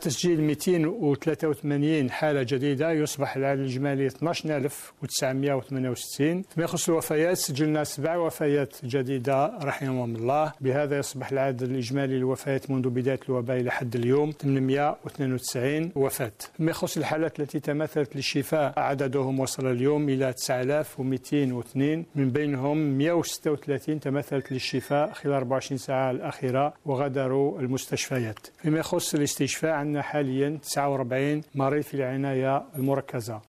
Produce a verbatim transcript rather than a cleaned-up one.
تسجيل مئتين وثلاثة وثمانين حالة جديدة، يصبح العدد الإجمالي اثني عشر ألف وتسعمائة وثمانية وستين. فيما يخص الوفيات سجلنا سبع وفيات جديدة رحمهم الله، بهذا يصبح العدد الإجمالي للوفيات منذ بداية الوباء إلى حد اليوم ثمانمائة واثنين وتسعين وفاة. فيما يخص الحالات التي تمثلت للشفاء عددهم وصل اليوم إلى تسعة آلاف ومئتين واثنين، من بينهم مئة وستة وثلاثين تمثلت للشفاء خلال أربع وعشرين ساعة الأخيرة وغادروا المستشفيات. فيما يخص الاستشفاء عندنا حاليا تسعة وأربعين مريض في العناية المركزة.